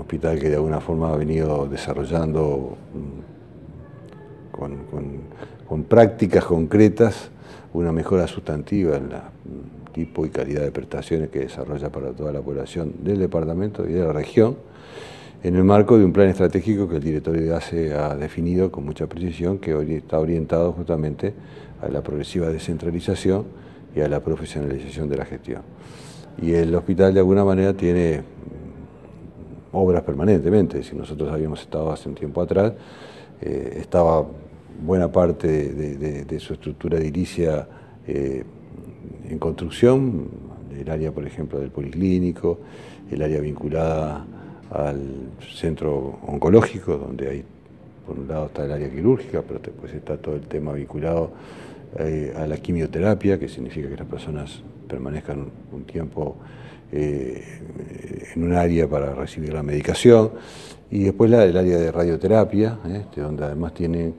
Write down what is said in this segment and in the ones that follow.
hospital que de alguna forma ha venido desarrollando con prácticas concretas una mejora sustantiva en la tipo y calidad de prestaciones que desarrolla para toda la población del departamento y de la región, en el marco de un plan estratégico que el directorio de ACE ha definido con mucha precisión, que hoy está orientado justamente a la progresiva descentralización y a la profesionalización de la gestión. Y el hospital de alguna manera tiene obras permanentemente. Si nosotros habíamos estado hace un tiempo atrás, estaba buena parte de su estructura edilicia en construcción, el área, por ejemplo, del policlínico, el área vinculada al centro oncológico, donde hay, por un lado está el área quirúrgica, pero después está todo el tema vinculado a la quimioterapia, que significa que las personas permanezcan un tiempo en un área para recibir la medicación, y después el área de radioterapia, donde además tiene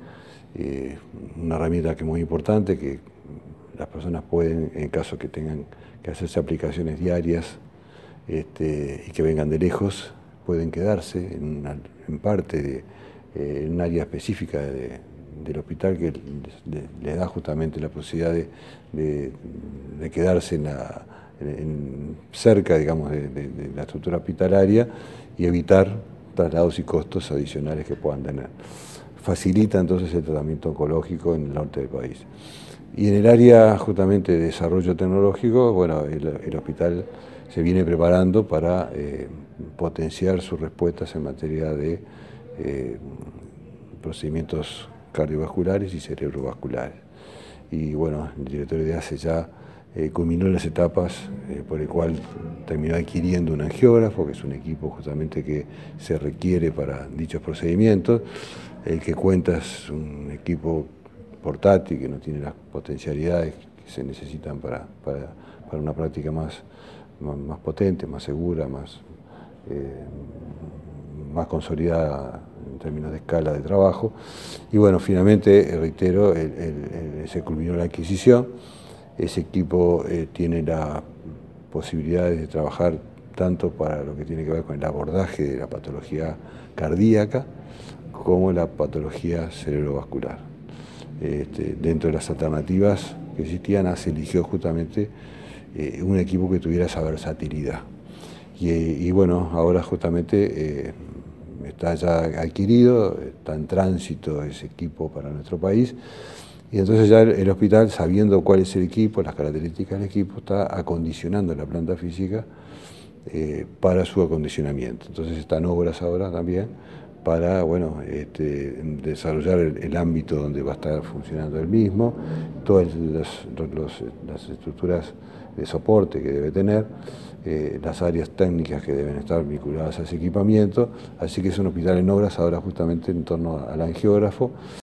una herramienta que es muy importante, que las personas pueden, en caso que tengan que hacerse aplicaciones diarias y que vengan de lejos, pueden quedarse en parte en un área específica del hospital que les da justamente la posibilidad de quedarse cerca, digamos, de la estructura hospitalaria y evitar traslados y costos adicionales que puedan tener. Facilita entonces el tratamiento oncológico en el norte del país. Y en el área justamente de desarrollo tecnológico, bueno, el hospital se viene preparando para potenciar sus respuestas en materia de procedimientos cardiovasculares y cerebrovasculares. Y bueno, el directorio de ACE ya culminó las etapas por el cual terminó adquiriendo un angiógrafo, que es un equipo justamente que se requiere para dichos procedimientos. El que cuenta es un equipo portátil que no tiene las potencialidades que se necesitan para una práctica más potente, más segura, más consolidada en términos de escala de trabajo. Y bueno, finalmente, reitero, se culminó la adquisición. Ese equipo tiene la posibilidad de trabajar tanto para lo que tiene que ver con el abordaje de la patología cardíaca como la patología cerebrovascular. Dentro de las alternativas que existían, ACE eligió justamente un equipo que tuviera esa versatilidad. Y bueno, ahora justamente está ya adquirido, está en tránsito ese equipo para nuestro país, y entonces ya el hospital, sabiendo cuál es el equipo, las características del equipo, está acondicionando la planta física para su acondicionamiento. Entonces están obras ahora también para desarrollar el ámbito donde va a estar funcionando el mismo, todas las estructuras de soporte que debe tener, las áreas técnicas que deben estar vinculadas a ese equipamiento, así que es un hospital en obras ahora justamente en torno al angiógrafo.